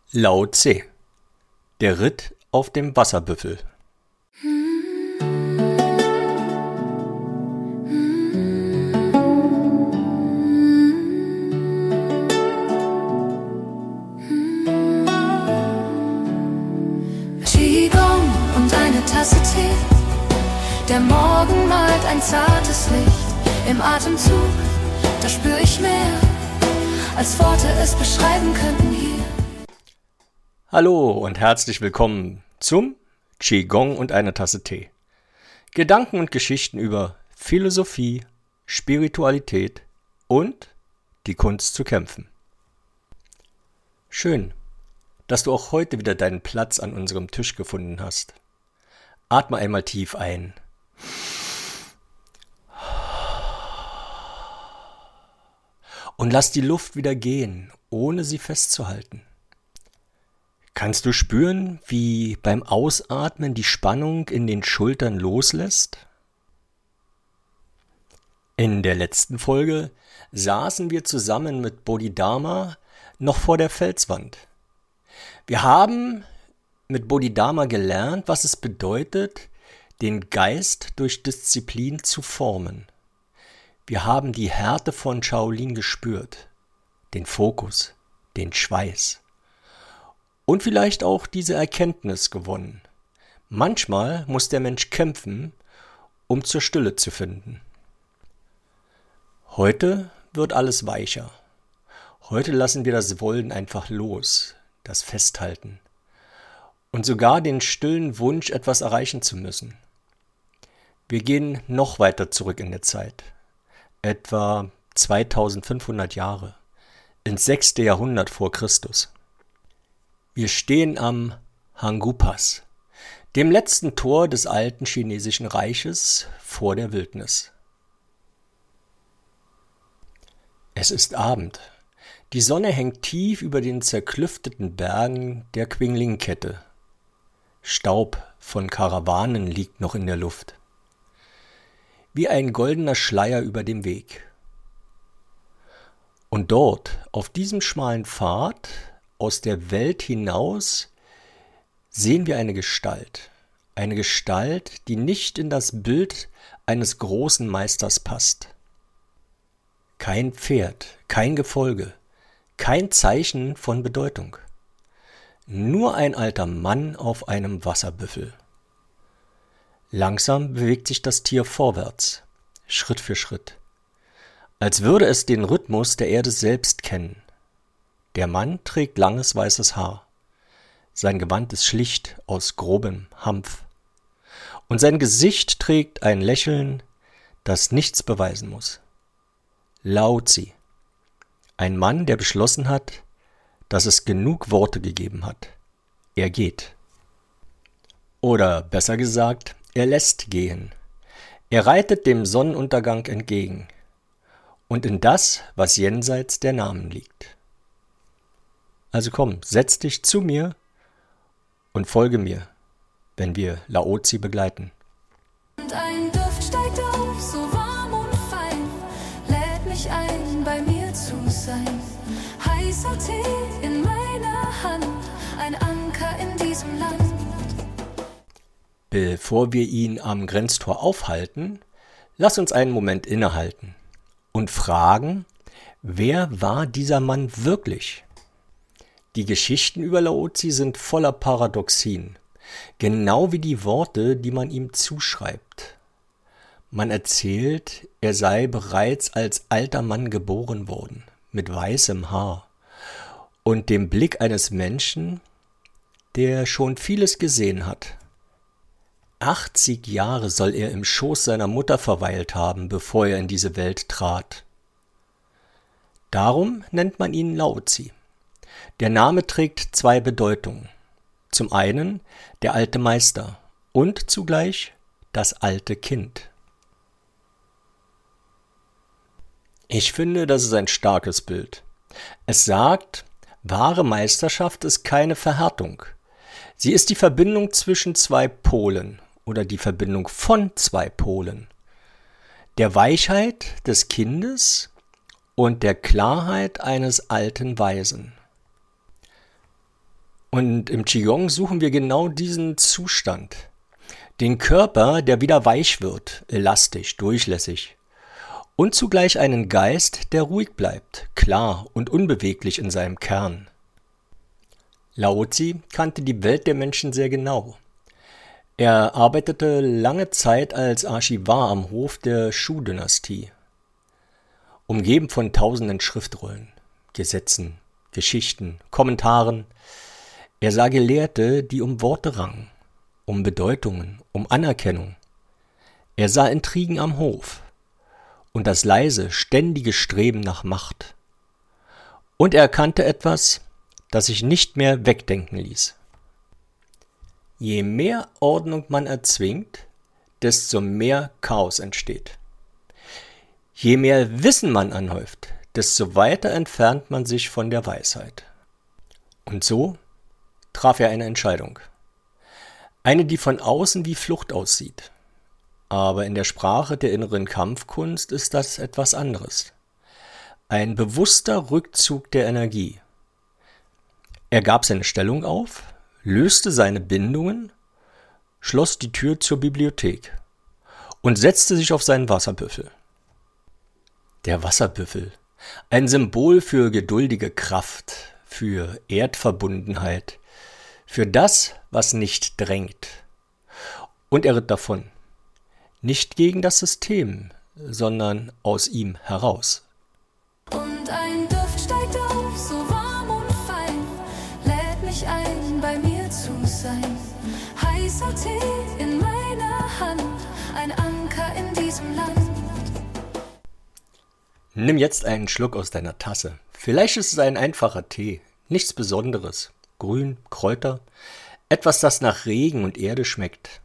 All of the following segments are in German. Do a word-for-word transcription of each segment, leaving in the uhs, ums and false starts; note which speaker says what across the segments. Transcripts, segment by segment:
Speaker 1: Lao Tse, der Ritt auf dem Wasserbüffel.
Speaker 2: Qigong und eine Tasse Tee. Der Morgen malt ein zartes Licht im Atemzug. Da spür ich mehr, als Worte es beschreiben könnten hier.
Speaker 1: Hallo und herzlich willkommen zum Qigong und eine Tasse Tee. Gedanken und Geschichten über Philosophie, Spiritualität und die Kunst zu kämpfen. Schön, dass du auch heute wieder deinen Platz an unserem Tisch gefunden hast. Atme einmal tief ein. Und lass die Luft wieder gehen, ohne sie festzuhalten. Kannst du spüren, wie beim Ausatmen die Spannung in den Schultern loslässt? In der letzten Folge saßen wir zusammen mit Bodhidharma noch vor der Felswand. Wir haben mit Bodhidharma gelernt, was es bedeutet, den Geist durch Disziplin zu formen. Wir haben die Härte von Shaolin gespürt, den Fokus, den Schweiß und vielleicht auch diese Erkenntnis gewonnen. Manchmal muss der Mensch kämpfen, um zur Stille zu finden. Heute wird alles weicher. Heute lassen wir das Wollen einfach los, das Festhalten und sogar den stillen Wunsch, etwas erreichen zu müssen. Wir gehen noch weiter zurück in der Zeit. Etwa zweitausendfünfhundert Jahre, ins sechste Jahrhundert vor Christus. Wir stehen am Hangu-Pass, dem letzten Tor des alten chinesischen Reiches vor der Wildnis. Es ist Abend. Die Sonne hängt tief über den zerklüfteten Bergen der Qingling-Kette. Staub von Karawanen liegt noch in der Luft. Wie ein goldener Schleier über dem Weg. Und dort, auf diesem schmalen Pfad, aus der Welt hinaus, sehen wir eine Gestalt. Eine Gestalt, die nicht in das Bild eines großen Meisters passt. Kein Pferd, kein Gefolge, kein Zeichen von Bedeutung. Nur ein alter Mann auf einem Wasserbüffel. Langsam bewegt sich das Tier vorwärts, Schritt für Schritt, als würde es den Rhythmus der Erde selbst kennen. Der Mann trägt langes weißes Haar. Sein Gewand ist schlicht aus grobem Hanf. Und sein Gesicht trägt ein Lächeln, das nichts beweisen muss. Lao Tse, ein Mann, der beschlossen hat, dass es genug Worte gegeben hat. Er geht. Oder besser gesagt, er lässt gehen. Er reitet dem Sonnenuntergang entgegen und in das, was jenseits der Namen liegt. Also komm, setz dich zu mir und folge mir, wenn wir Lao Tse begleiten.
Speaker 2: Und ein Duft steigt auf, so warm und fein, lädt mich ein, bei mir zu sein. Heißer Tee in meiner Hand, ein Anker in diesem Land.
Speaker 1: Bevor wir ihn am Grenztor aufhalten, lass uns einen Moment innehalten und fragen, wer war dieser Mann wirklich? Die Geschichten über Lao Tse sind voller Paradoxien, genau wie die Worte, die man ihm zuschreibt. Man erzählt, er sei bereits als alter Mann geboren worden, mit weißem Haar und dem Blick eines Menschen, der schon vieles gesehen hat. achtzig Jahre soll er im Schoß seiner Mutter verweilt haben, bevor er in diese Welt trat. Darum nennt man ihn Lao Tse. Der Name trägt zwei Bedeutungen. Zum einen der alte Meister und zugleich das alte Kind. Ich finde, das ist ein starkes Bild. Es sagt, wahre Meisterschaft ist keine Verhärtung. Sie ist die Verbindung zwischen zwei Polen oder die Verbindung von zwei Polen. Der Weichheit des Kindes und der Klarheit eines alten Weisen. Und im Qigong suchen wir genau diesen Zustand. Den Körper, der wieder weich wird, elastisch, durchlässig. Und zugleich einen Geist, der ruhig bleibt, klar und unbeweglich in seinem Kern. Laozi kannte die Welt der Menschen sehr genau. Er arbeitete lange Zeit als Archivar am Hof der Shu-Dynastie, umgeben von tausenden Schriftrollen, Gesetzen, Geschichten, Kommentaren. Er sah Gelehrte, die um Worte rangen, um Bedeutungen, um Anerkennung. Er sah Intrigen am Hof und das leise, ständige Streben nach Macht. Und er erkannte etwas, das sich nicht mehr wegdenken ließ. Je mehr Ordnung man erzwingt, desto mehr Chaos entsteht. Je mehr Wissen man anhäuft, desto weiter entfernt man sich von der Weisheit. Und so traf er eine Entscheidung. Eine, die von außen wie Flucht aussieht. Aber in der Sprache der inneren Kampfkunst ist das etwas anderes. Ein bewusster Rückzug der Energie. Er gab seine Stellung auf, löste seine Bindungen, schloss die Tür zur Bibliothek und setzte sich auf seinen Wasserbüffel. Der Wasserbüffel, ein Symbol für geduldige Kraft, für Erdverbundenheit, für das, was nicht drängt. Und er ritt davon, nicht gegen das System, sondern aus ihm heraus.
Speaker 2: Und ein Duft steigt auf, so warm und fein, lädt mich ein, bei mir zu sein. Heißer Tee in meiner Hand, ein Anker in diesem Land.
Speaker 1: Nimm jetzt einen Schluck aus deiner Tasse. Vielleicht ist es ein einfacher Tee, nichts Besonderes. Grün, Kräuter, etwas, das nach Regen und Erde schmeckt.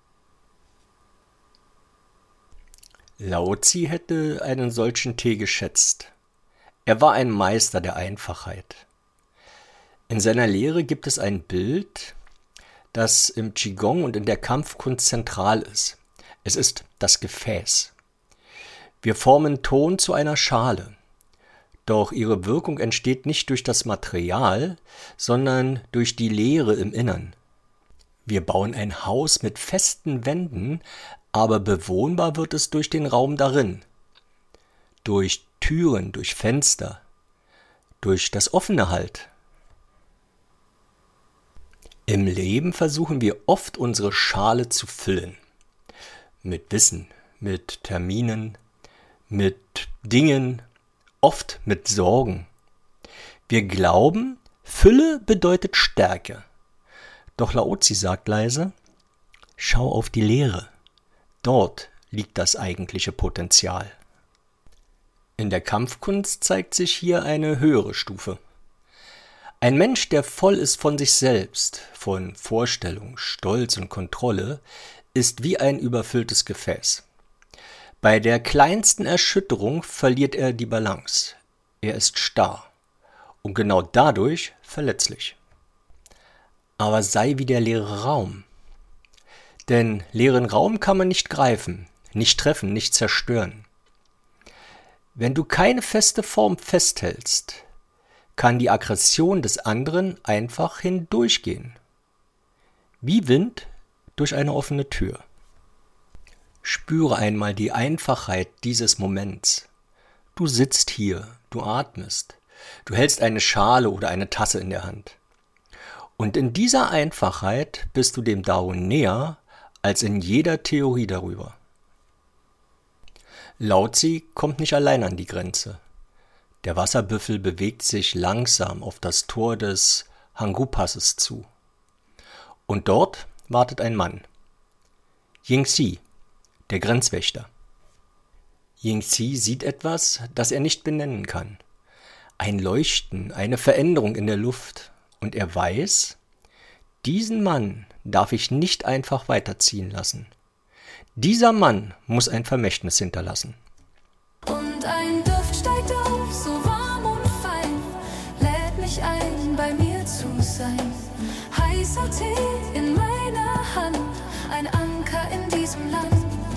Speaker 1: Laozi hätte einen solchen Tee geschätzt. Er war ein Meister der Einfachheit. In seiner Lehre gibt es ein Bild, das im Qigong und in der Kampfkunst zentral ist. Es ist das Gefäß. Wir formen Ton zu einer Schale. Doch ihre Wirkung entsteht nicht durch das Material, sondern durch die Leere im Innern. Wir bauen ein Haus mit festen Wänden, aber bewohnbar wird es durch den Raum darin. Durch Türen, durch Fenster, durch das Offene halt. Im Leben versuchen wir oft unsere Schale zu füllen. Mit Wissen, mit Terminen, mit Dingen, oft mit Sorgen. Wir glauben, Fülle bedeutet Stärke. Doch Laozi sagt leise, schau auf die Leere. Dort liegt das eigentliche Potenzial. In der Kampfkunst zeigt sich hier eine höhere Stufe. Ein Mensch, der voll ist von sich selbst, von Vorstellung, Stolz und Kontrolle, ist wie ein überfülltes Gefäß. Bei der kleinsten Erschütterung verliert er die Balance. Er ist starr und genau dadurch verletzlich. Aber sei wie der leere Raum. Denn leeren Raum kann man nicht greifen, nicht treffen, nicht zerstören. Wenn du keine feste Form festhältst, kann die Aggression des anderen einfach hindurchgehen. Wie Wind durch eine offene Tür. Spüre einmal die Einfachheit dieses Moments. Du sitzt hier, du atmest, du hältst eine Schale oder eine Tasse in der Hand. Und in dieser Einfachheit bist du dem Dao näher als in jeder Theorie darüber. Laozi kommt nicht allein an die Grenze. Der Wasserbüffel bewegt sich langsam auf das Tor des Hangu-Passes zu. Und dort wartet ein Mann. Yingxi, der Grenzwächter. Yingxi sieht etwas, das er nicht benennen kann. Ein Leuchten, eine Veränderung in der Luft. Und er weiß, diesen Mann darf ich nicht einfach weiterziehen lassen. Dieser Mann muss ein Vermächtnis hinterlassen.
Speaker 2: Und ein Duft steigt auf, so warm und fein, lädt mich ein, bei mir zu sein. Heißer Tee in meiner Hand, ein Anker in diesem Land.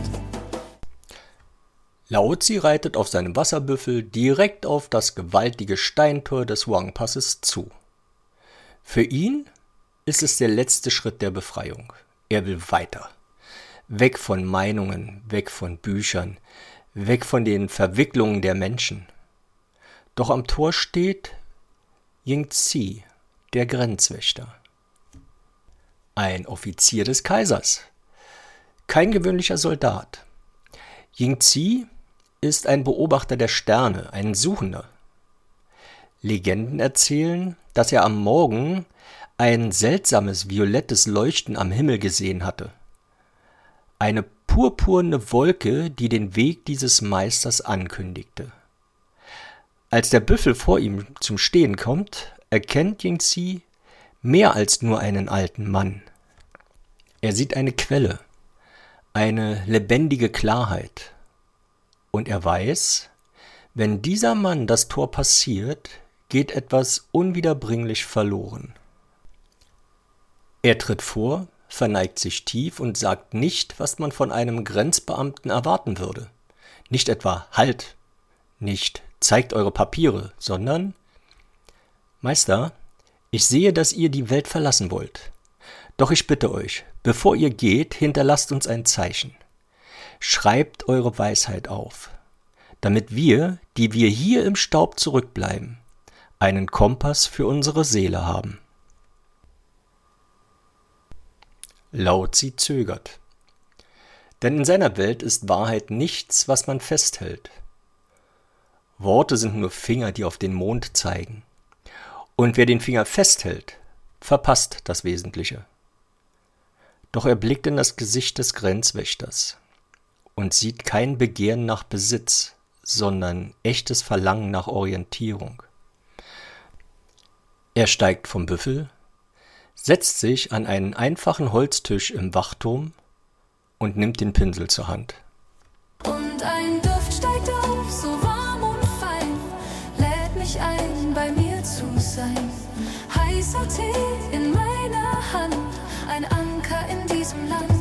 Speaker 1: Laozi reitet auf seinem Wasserbüffel direkt auf das gewaltige Steintor des Huangpasses zu. Für ihn ist es der letzte Schritt der Befreiung. Er will weiter. Weg von Meinungen, weg von Büchern, weg von den Verwicklungen der Menschen. Doch am Tor steht Yingzi, der Grenzwächter. Ein Offizier des Kaisers. Kein gewöhnlicher Soldat. Yingzi ist ein Beobachter der Sterne, ein Suchender. Legenden erzählen, dass er am Morgen ein seltsames violettes Leuchten am Himmel gesehen hatte. Eine purpurne Wolke, die den Weg dieses Meisters ankündigte. Als der Büffel vor ihm zum Stehen kommt, erkennt Yingzi mehr als nur einen alten Mann. Er sieht eine Quelle, eine lebendige Klarheit. Und er weiß, wenn dieser Mann das Tor passiert, geht etwas unwiederbringlich verloren. Er tritt vor, verneigt sich tief und sagt nicht, was man von einem Grenzbeamten erwarten würde. Nicht etwa Halt, nicht zeigt eure Papiere, sondern Meister, ich sehe, dass ihr die Welt verlassen wollt. Doch ich bitte euch, bevor ihr geht, hinterlasst uns ein Zeichen. Schreibt eure Weisheit auf, damit wir, die wir hier im Staub zurückbleiben, einen Kompass für unsere Seele haben. Laozi zögert. Denn in seiner Welt ist Wahrheit nichts, was man festhält. Worte sind nur Finger, die auf den Mond zeigen. Und wer den Finger festhält, verpasst das Wesentliche. Doch er blickt in das Gesicht des Grenzwächters und sieht kein Begehren nach Besitz, sondern echtes Verlangen nach Orientierung. Er steigt vom Büffel, setzt sich an einen einfachen Holztisch im Wachturm und nimmt den Pinsel zur Hand.
Speaker 2: Und ein Duft steigt auf, so warm und fein, lädt mich ein, bei mir zu sein. Heißer Tee in meiner Hand, ein Anker in diesem Land.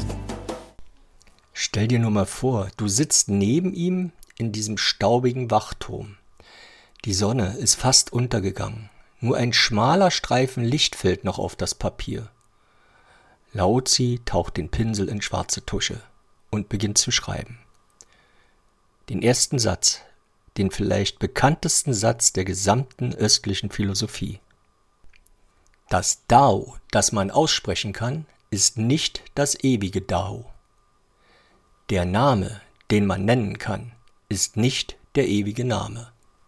Speaker 1: Stell dir nur mal vor, du sitzt neben ihm in diesem staubigen Wachturm. Die Sonne ist fast untergegangen. Nur ein schmaler Streifen Licht fällt noch auf das Papier. Laozi taucht den Pinsel in schwarze Tusche und beginnt zu schreiben. Den ersten Satz, den vielleicht bekanntesten Satz der gesamten östlichen Philosophie. Das Dao, das man aussprechen kann, ist nicht das ewige Dao. Der Name, den man nennen kann, ist nicht der ewige Name.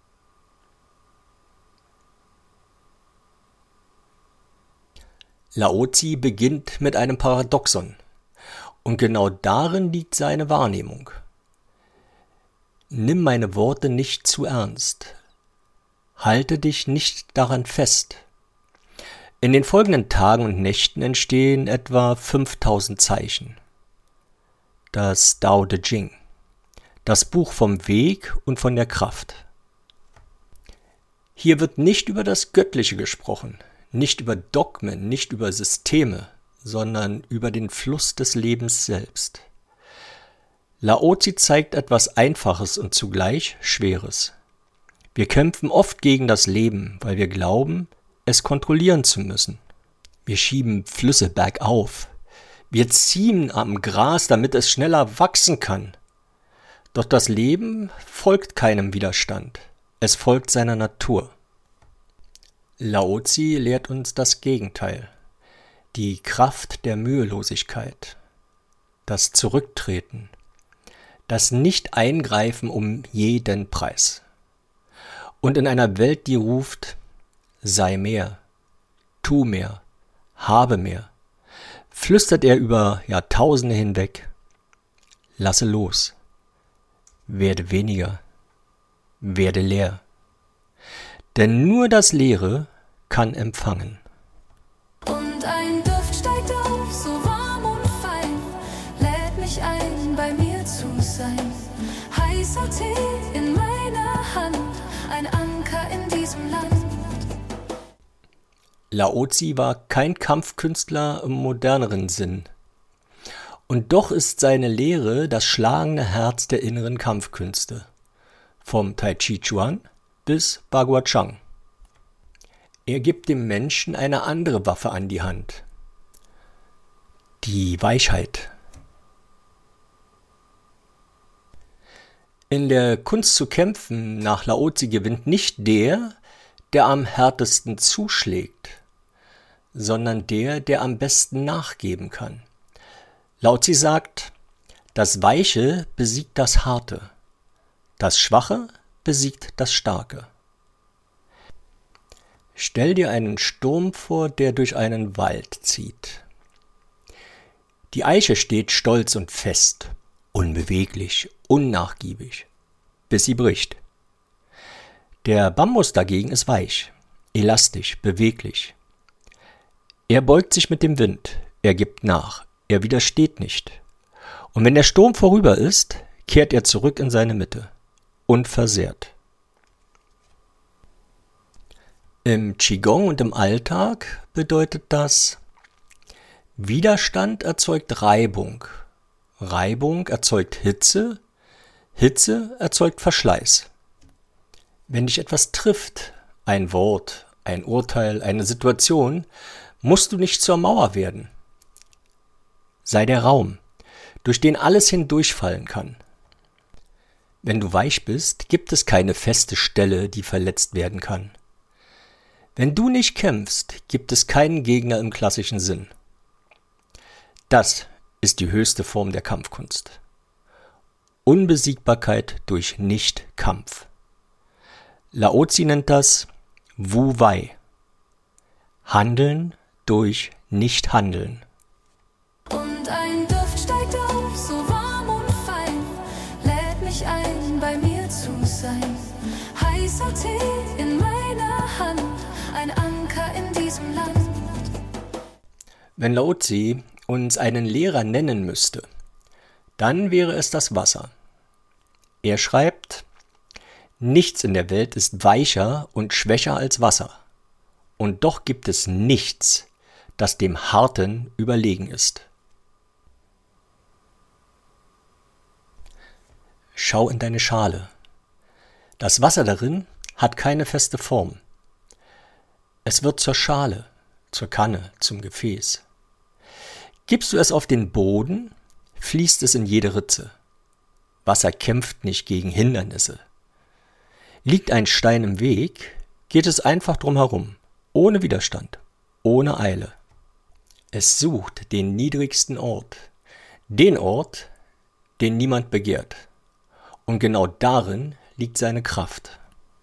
Speaker 1: Laozi beginnt mit einem Paradoxon, und genau darin liegt seine Wahrnehmung. Nimm meine Worte nicht zu ernst. Halte dich nicht daran fest. In den folgenden Tagen und Nächten entstehen etwa fünftausend Zeichen. Das Dao De Jing, das Buch vom Weg und von der Kraft. Hier wird nicht über das Göttliche gesprochen, nicht über Dogmen, nicht über Systeme, sondern über den Fluss des Lebens selbst. Laozi zeigt etwas Einfaches und zugleich Schweres. Wir kämpfen oft gegen das Leben, weil wir glauben, es kontrollieren zu müssen. Wir schieben Flüsse bergauf. Wir ziehen am Gras, damit es schneller wachsen kann. Doch das Leben folgt keinem Widerstand. Es folgt seiner Natur. Laozi lehrt uns das Gegenteil. Die Kraft der Mühelosigkeit. Das Zurücktreten. Das Nicht-Eingreifen um jeden Preis. Und in einer Welt, die ruft, sei mehr, tu mehr, habe mehr, flüstert er über Jahrtausende hinweg, lasse los, werde weniger, werde leer. Denn nur das Leere kann empfangen.
Speaker 2: Und ein Duft steigt auf, so warm und fein, lädt mich ein, bei mir zu sein. Heißer Tee in meiner Hand, ein Anker in diesem Land.
Speaker 1: Laozi war kein Kampfkünstler im moderneren Sinn. Und doch ist seine Lehre das schlagende Herz der inneren Kampfkünste. Vom Tai Chi Chuan bis Bagua Zhang. Er gibt dem Menschen eine andere Waffe an die Hand. Die Weichheit. In der Kunst zu kämpfen nach Laozi gewinnt nicht der, der am härtesten zuschlägt, sondern der, der am besten nachgeben kann. Laozi sagt, das Weiche besiegt das Harte, das Schwache besiegt das Starke. Stell dir einen Sturm vor, der durch einen Wald zieht. Die Eiche steht stolz und fest, unbeweglich, unnachgiebig, bis sie bricht. Der Bambus dagegen ist weich, elastisch, beweglich. Er beugt sich mit dem Wind, er gibt nach, er widersteht nicht. Und wenn der Sturm vorüber ist, kehrt er zurück in seine Mitte, unversehrt. Im Qigong und im Alltag bedeutet das, Widerstand erzeugt Reibung, Reibung erzeugt Hitze, Hitze erzeugt Verschleiß. Wenn dich etwas trifft, ein Wort, ein Urteil, eine Situation, musst du nicht zur Mauer werden. Sei der Raum, durch den alles hindurchfallen kann. Wenn du weich bist, gibt es keine feste Stelle, die verletzt werden kann. Wenn du nicht kämpfst, gibt es keinen Gegner im klassischen Sinn. Das ist die höchste Form der Kampfkunst. Unbesiegbarkeit durch Nicht-Kampf. Laozi nennt das Wu Wei. Handeln durch Nicht-Handeln.
Speaker 2: Und ein Duft steigt auf, so warm und fein, lädt mich ein, bei mir zu sein. Heißer Tee in meiner Hand, ein Anker in diesem Land.
Speaker 1: Wenn Laozi uns einen Lehrer nennen müsste, dann wäre es das Wasser. Er schreibt, nichts in der Welt ist weicher und schwächer als Wasser. Und doch gibt es nichts, das dem Harten überlegen ist. Schau in deine Schale. Das Wasser darin hat keine feste Form. Es wird zur Schale, zur Kanne, zum Gefäß. Gibst du es auf den Boden, fließt es in jede Ritze. Wasser kämpft nicht gegen Hindernisse. Liegt ein Stein im Weg, geht es einfach drum herum, ohne Widerstand, ohne Eile. Es sucht den niedrigsten Ort, den Ort, den niemand begehrt. Und genau darin liegt seine Kraft.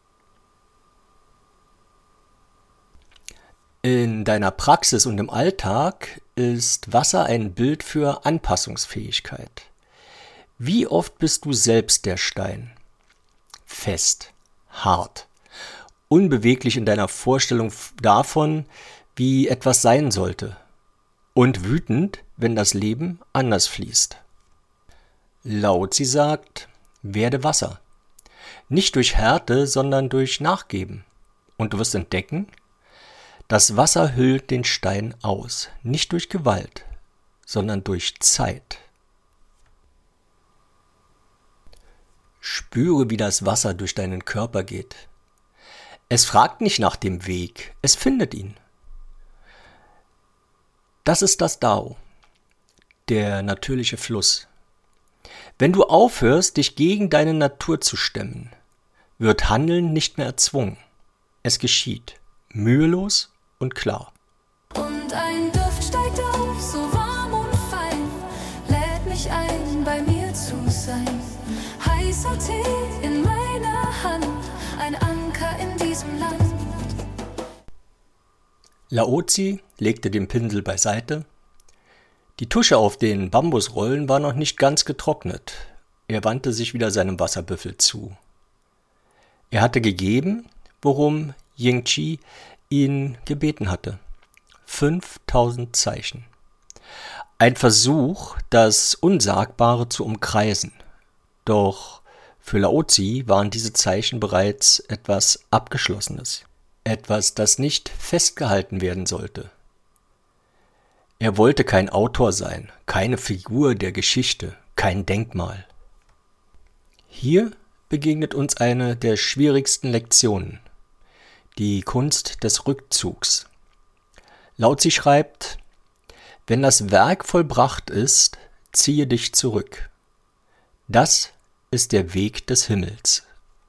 Speaker 1: In deiner Praxis und im Alltag ist Wasser ein Bild für Anpassungsfähigkeit. Wie oft bist du selbst der Stein? Fest, hart, unbeweglich in deiner Vorstellung davon, wie etwas sein sollte. Und wütend, wenn das Leben anders fließt. Laozi sagt, werde Wasser. Nicht durch Härte, sondern durch Nachgeben. Und du wirst entdecken, das Wasser hüllt den Stein aus, nicht durch Gewalt, sondern durch Zeit. Spüre, wie das Wasser durch deinen Körper geht. Es fragt nicht nach dem Weg, es findet ihn. Das ist das Dao, der natürliche Fluss. Wenn du aufhörst, dich gegen deine Natur zu stemmen, wird Handeln nicht mehr erzwungen. Es geschieht, mühelos und klar.
Speaker 2: Und ein Duft steigt auf, so warm und fein, lädt mich ein, bei mir zu sein. Heißer Tee in meiner Hand, ein Anker in diesem Land.
Speaker 1: Laozi legte den Pinsel beiseite. Die Tusche auf den Bambusrollen war noch nicht ganz getrocknet. Er wandte sich wieder seinem Wasserbüffel zu. Er hatte gegeben, worum Yingqi ihn gebeten hatte. fünftausend Zeichen. Ein Versuch, das Unsagbare zu umkreisen. Doch für Laozi waren diese Zeichen bereits etwas Abgeschlossenes. Etwas, das nicht festgehalten werden sollte. Er wollte kein Autor sein, keine Figur der Geschichte, kein Denkmal. Hier begegnet uns eine der schwierigsten Lektionen. die Kunst des Rückzugs. Laozi schreibt: Wenn das Werk vollbracht ist, ziehe dich zurück. Das ist der Weg des Himmels.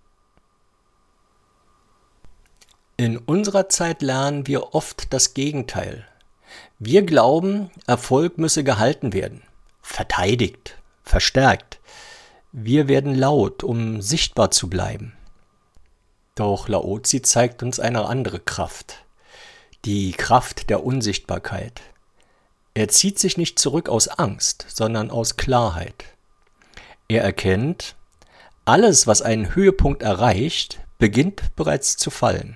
Speaker 1: In unserer Zeit lernen wir oft das Gegenteil. Wir glauben, Erfolg müsse gehalten werden, verteidigt, verstärkt. Wir werden laut, um sichtbar zu bleiben. Doch Laozi zeigt uns eine andere Kraft, die Kraft der Unsichtbarkeit. Er zieht sich nicht zurück aus Angst, sondern aus Klarheit. Er erkennt, alles, was einen Höhepunkt erreicht, beginnt bereits zu fallen.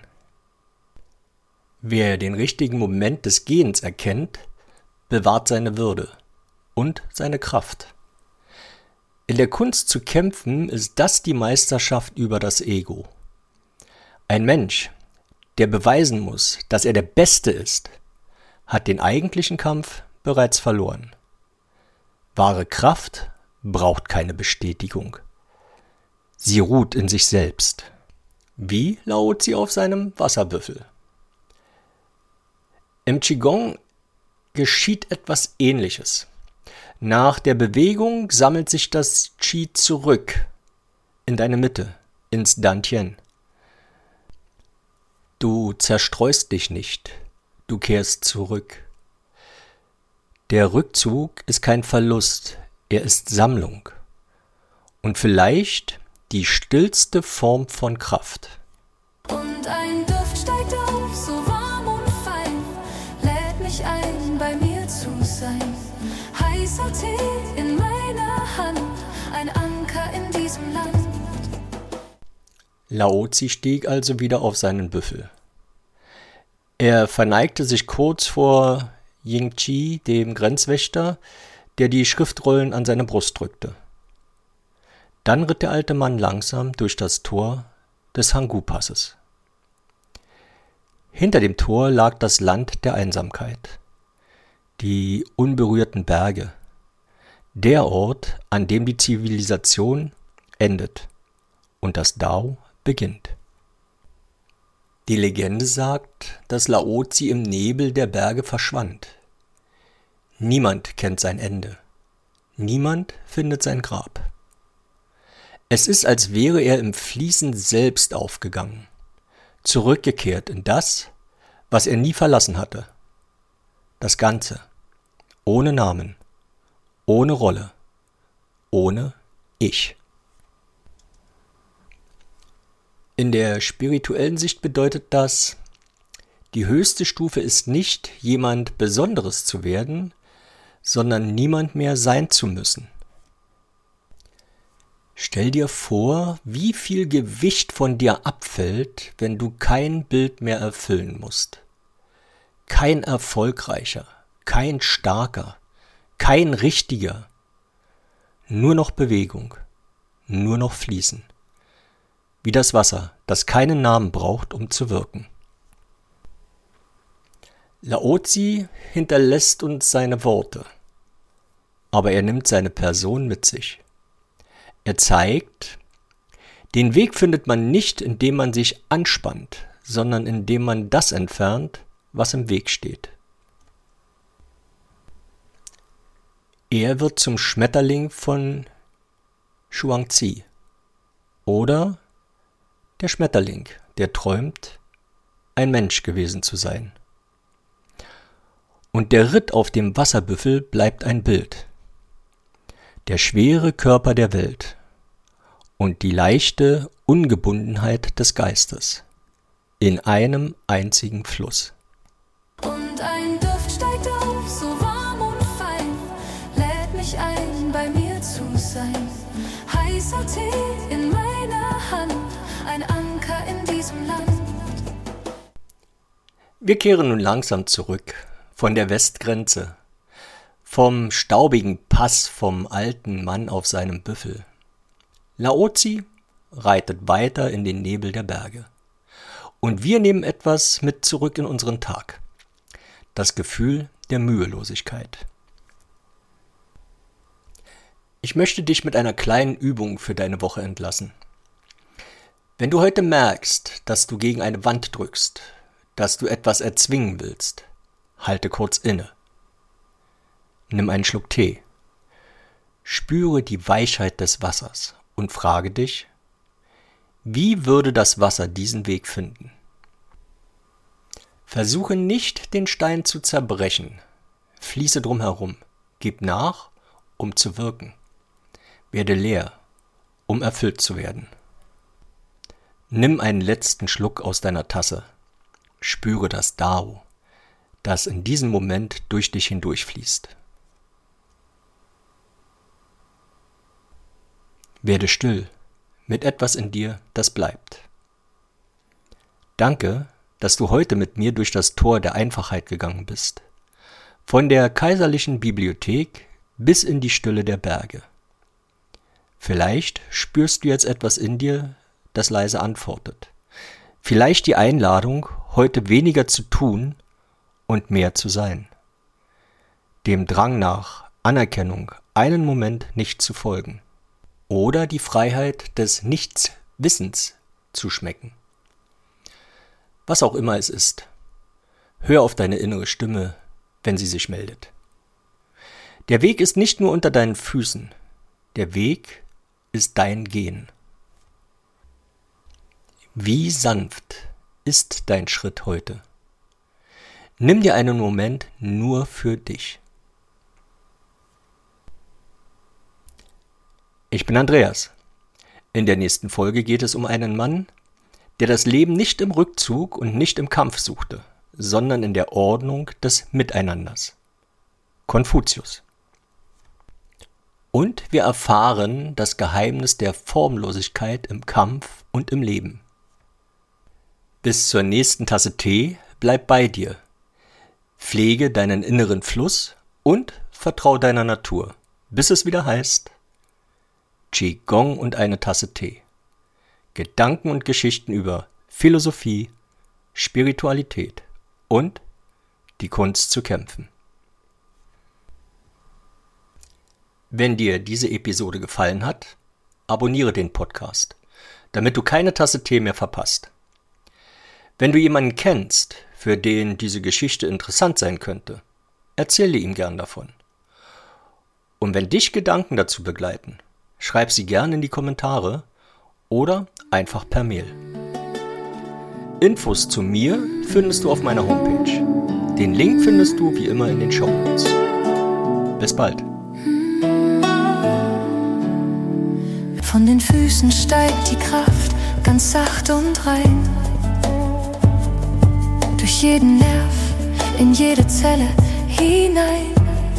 Speaker 1: Wer den richtigen Moment des Gehens erkennt, bewahrt seine Würde und seine Kraft. In der Kunst zu kämpfen ist das die Meisterschaft über das Ego. Ein Mensch, der beweisen muss, dass er der Beste ist, hat den eigentlichen Kampf bereits verloren. Wahre Kraft braucht keine Bestätigung. Sie ruht in sich selbst, wie Laozi auf seinem Wasserbüffel. Im Qigong geschieht etwas Ähnliches. Nach der Bewegung sammelt sich das Qi zurück in deine Mitte, ins Dantian. Du zerstreust dich nicht, du kehrst zurück. Der Rückzug ist kein Verlust, er ist Sammlung und vielleicht die stillste Form von Kraft.
Speaker 2: Und ein Duft steigt auf, so warm und fein, lädt mich ein, bei mir zu sein. Heißer Tee in meiner Hand, ein Anker in diesem Land.
Speaker 1: Laozi stieg also wieder auf seinen Büffel. Er verneigte sich kurz vor Yingqi, dem Grenzwächter, der die Schriftrollen an seine Brust drückte. Dann ritt der alte Mann langsam durch das Tor des Hangu-Passes. Hinter dem Tor lag das Land der Einsamkeit, die unberührten Berge, der Ort, an dem die Zivilisation endet und das Dao beginnt. Die Legende sagt, dass Laozi im Nebel der Berge verschwand. Niemand kennt sein Ende. Niemand findet sein Grab. Es ist, als wäre er im Fließen selbst aufgegangen, zurückgekehrt in das, was er nie verlassen hatte. Das Ganze, ohne Namen, ohne Rolle, ohne Ich. In der spirituellen Sicht bedeutet das, die höchste Stufe ist nicht, jemand Besonderes zu werden, sondern niemand mehr sein zu müssen. Stell dir vor, wie viel Gewicht von dir abfällt, wenn du kein Bild mehr erfüllen musst. Kein erfolgreicher, kein starker, kein richtiger. Nur noch Bewegung, nur noch Fließen. Wie das Wasser, das keinen Namen braucht, um zu wirken. Laozi hinterlässt uns seine Worte, aber er nimmt seine Person mit sich. Er zeigt, den Weg findet man nicht, indem man sich anspannt, sondern indem man das entfernt, was im Weg steht. Er wird zum Schmetterling von Shuangzi oder der Schmetterling, der träumt, ein Mensch gewesen zu sein. Und der Ritt auf dem Wasserbüffel bleibt ein Bild. Der schwere Körper der Welt und die leichte Ungebundenheit des Geistes in einem einzigen Fluss.
Speaker 2: Und ein Duft steigt auf, so warm und fein, lädt mich ein, bei mir zu sein. Heißer Tee in meiner Hand, ein Anker in diesem Land.
Speaker 1: Wir kehren nun langsam zurück von der Westgrenze, vom staubigen Pass vom alten Mann auf seinem Büffel. Laozi reitet weiter in den Nebel der Berge. Und wir nehmen etwas mit zurück in unseren Tag. Das Gefühl der Mühelosigkeit. Ich möchte dich mit einer kleinen Übung für deine Woche entlassen. Wenn du heute merkst, dass du gegen eine Wand drückst, dass du etwas erzwingen willst, halte kurz inne. Nimm einen Schluck Tee. Spüre die Weichheit des Wassers und frage dich, wie würde das Wasser diesen Weg finden? Versuche nicht, den Stein zu zerbrechen. Fließe drumherum. Gib nach, um zu wirken. Werde leer, um erfüllt zu werden. Nimm einen letzten Schluck aus deiner Tasse. Spüre das Dao, das in diesem Moment durch dich hindurchfließt. Werde still mit etwas in dir, das bleibt. Danke, dass du heute mit mir durch das Tor der Einfachheit gegangen bist. Von der kaiserlichen Bibliothek bis in die Stille der Berge. Vielleicht spürst du jetzt etwas in dir, das leise antwortet. Vielleicht die Einladung, heute weniger zu tun und mehr zu sein. Dem Drang nach Anerkennung einen Moment nicht zu folgen. Oder die Freiheit des Nichtswissens zu schmecken. Was auch immer es ist, hör auf deine innere Stimme, wenn sie sich meldet. Der Weg ist nicht nur unter deinen Füßen, der Weg ist dein Gehen. Wie sanft ist dein Schritt heute? Nimm dir einen Moment nur für dich. Ich bin Andreas. In der nächsten Folge geht es um einen Mann, der das Leben nicht im Rückzug und nicht im Kampf suchte, sondern in der Ordnung des Miteinanders. Konfuzius. Und wir erfahren das Geheimnis der Formlosigkeit im Kampf und im Leben. Bis zur nächsten Tasse Tee, bleib bei dir. Pflege deinen inneren Fluss und vertrau deiner Natur, bis es wieder heißt Qigong und eine Tasse Tee. Gedanken und Geschichten über Philosophie, Spiritualität und die Kunst zu kämpfen. Wenn dir diese Episode gefallen hat, abonniere den Podcast, damit du keine Tasse Tee mehr verpasst. Wenn du jemanden kennst, für den diese Geschichte interessant sein könnte, erzähle ihm gern davon. Und wenn dich Gedanken dazu begleiten, schreib sie gern in die Kommentare oder einfach per Mail. Infos zu mir findest du auf meiner Homepage. Den Link findest du wie immer in den Shownotes. Bis bald.
Speaker 2: Von den Füßen steigt die Kraft ganz sacht und rein. Durch jeden Nerv, in jede Zelle hinein.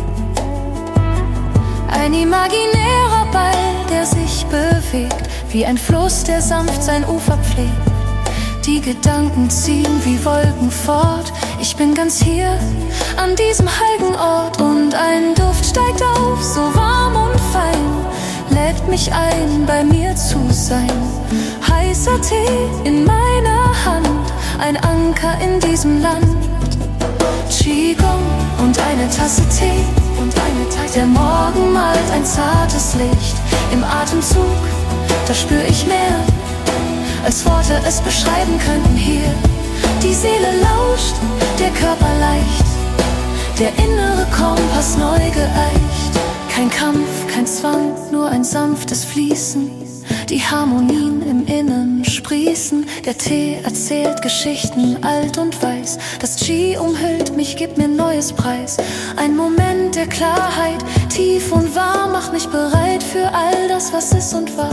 Speaker 2: Ein imaginärer Ball, der sich bewegt, wie ein Fluss, der sanft sein Ufer pflegt. Die Gedanken ziehen wie Wolken fort. Ich bin ganz hier, an diesem heiligen Ort. Und ein Duft steigt auf, so warm und fein, lädt mich ein, bei mir zu sein. Heißer Tee in meiner Hand, ein Anker in diesem Land. Qigong und eine Tasse Tee und eine Tasse. Der Morgen malt ein zartes Licht im Atemzug, da spür ich mehr, als Worte es beschreiben könnten hier. Die Seele lauscht, der Körper leicht, der innere Kompass neu geeicht. Kein Kampf, kein Zwang, nur ein sanftes Fließen. Die Harmonien im Innern sprießen. Der Tee erzählt Geschichten, alt und weiß. Das Qi umhüllt mich, gibt mir neues Preis. Ein Moment der Klarheit, tief und wahr, macht mich bereit für all das, was ist und war.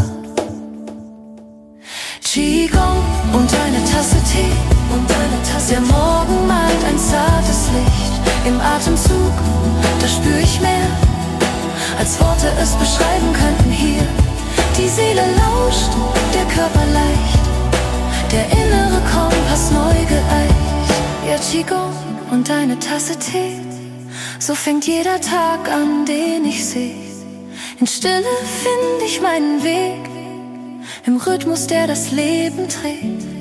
Speaker 2: Qigong und eine Tasse Tee und eine Tasse. Der Morgen malt ein zartes Licht im Atemzug, da spür ich mehr, als Worte es beschreiben könnten hier. Die Seele lauscht, der Körper leicht, der innere Kompass neu geeicht. Ja, Qigong und eine Tasse Tee, so fängt jeder Tag an, den ich seh. In Stille find ich meinen Weg, im Rhythmus, der das Leben trägt.